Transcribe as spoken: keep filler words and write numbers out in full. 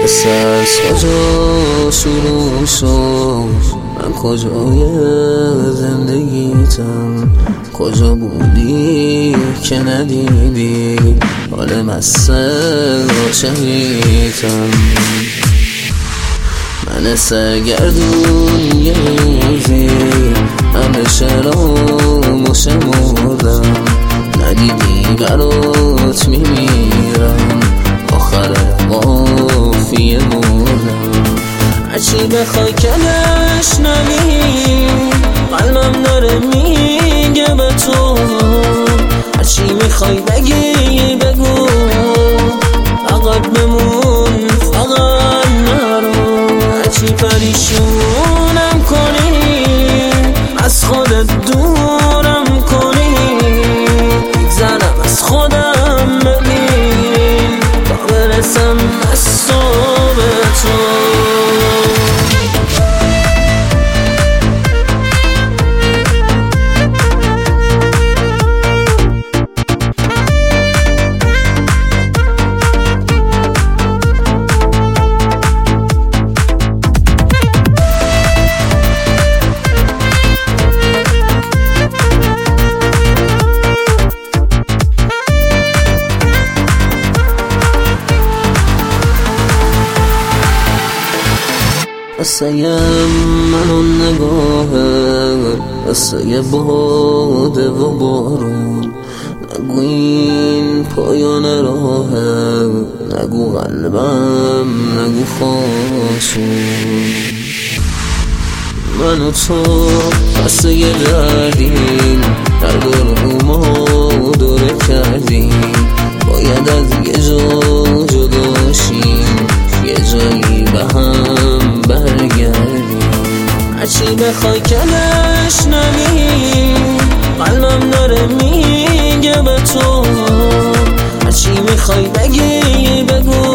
قصه از کجا شروع شد؟ من کجای زندگیتم؟ کجا بودی که ندیدی حال مسل و شهیدم؟ من سرگردون یه روزی همه شرام و شمردم، ندیدی برات میمیرم آخر قافیه مردم. هرچی بخوای که نشنوی قلبم داره میگه به تو، هرچی میخوای بگی بگو فقط بمون فقط نرو. هرچی پریشونم کنی از خودت دورم کنی، بگذرم از خودم ببین تا برسم از صبح تو. قصه منو نگاهه، قصه باده و بارون، نگو این پایان راهه، نگو قلبم نگو خاشون. من و تو قصه دردیم، در دور ما دوره کردیم، باید از یه جا جدا شیم، یه جایی به هم برگردیم. هرچی بخوای که نشنوی قلبم داره میگه به تو، هرچی میخوای بگی بگو